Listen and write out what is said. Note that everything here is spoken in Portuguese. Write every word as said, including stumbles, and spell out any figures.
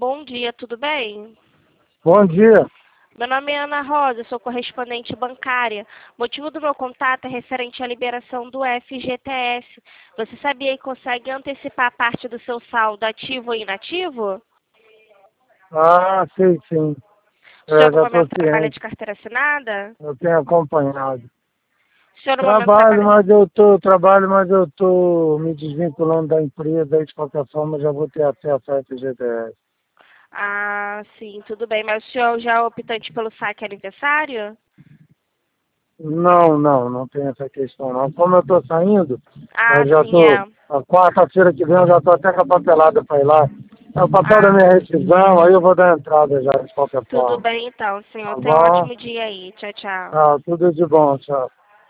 Bom dia, tudo bem? Bom dia. Meu nome é Ana Rosa, sou correspondente bancária. O motivo do meu contato é referente à liberação do F G T S. Você sabia que consegue antecipar parte do seu saldo ativo ou inativo? Ah, sim, sim. O senhor, Eu no já estou momento, trabalha de ciente. carteira assinada? Eu tenho acompanhado. O senhor, no momento, Trabalho, trabalha... mas eu tô, trabalho, mas eu estou me desvinculando da empresa, aí de qualquer forma já vou ter acesso ao F G T S. Ah, sim, tudo bem. Mas o senhor já é optante pelo saque aniversário? Não, não, não tem essa questão não. Como eu estou saindo, Ah, eu já sim, estou, é. a quarta-feira que vem eu já estou até com a papelada para ir lá. É o papel da Ah, minha rescisão, aí eu vou dar entrada já de qualquer tudo forma. bem então, senhor. Tá Tenha um bom? ótimo dia aí. Tchau, tchau. Tá, tudo de bom, tchau.